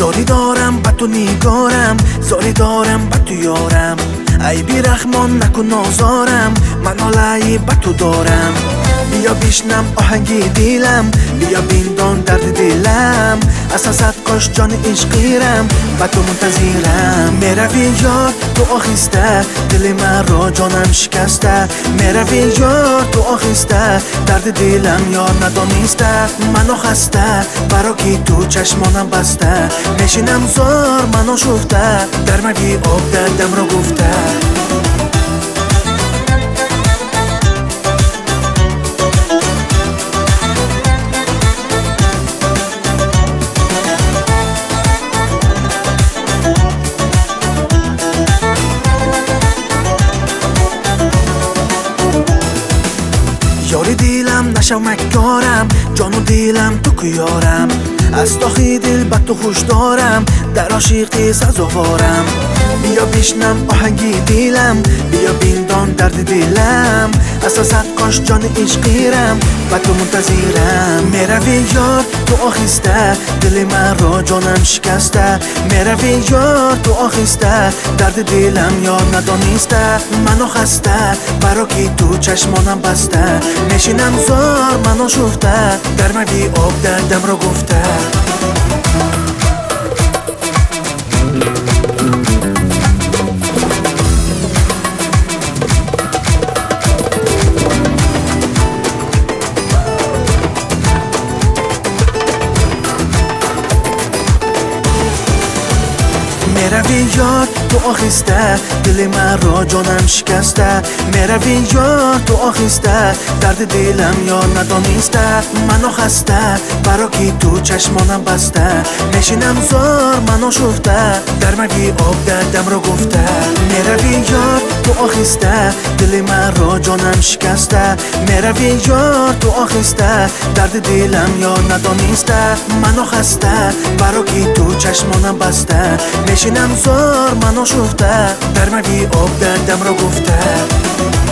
زاری دارم با تو نگارم، زاری دارم با تو یارم. ای بی رحمان نکن نازارم، من حالایی با تو دارم. بیا بشنم آهنگی دیلم، بیا بیندان درد دلم. از ازت کاش جان عشقیرم، با تو منتظرم. میروی یار تو آخیسته، دل من را جانم شکسته. میروی یار تو آخیسته، درد دلم یار ندانسته. منو خسته برا کی تو چشمانم بسته. میشینم زار منو شفته، در مبی آب دردم را گفته. یاری دیلم نشو مکارم، جانو دیلم تو کیارم. از تاخی دل با تو خوش دارم، در عاشقی سزاوارم. بیا بشنم آهنگی دیلم، بیا بیندان درد دلم. از ازت کاش جان عشقیرم، با تو منتظرم. میروی یار تو آخیسته، دل من را جانم شکسته. میروی یار تو آخیسته، درد دلم یار ندانسته. منو خسته برا کی تو چشمانم بسته. میشینم زار منو شفته، در مبی آب دردم را گفته. میروی یار تو آخیسته، دل من را جانم شکسته. میروی یار تو آخیسته، درد دلم یار ندانسته. منو خسته برا کی تو چشمانم بسته. میشینم زار منو شفته، در مبی آب دردم را گفته. میروی یار تو آخیسته، دل من را جانم شکسته. میروی یار تو آخیسته، درد دلم یار ندانسته. منو خسته برا کی تو چشمانم بسته. میشینم زار منو شفته، در مبی آب دردم را گفته.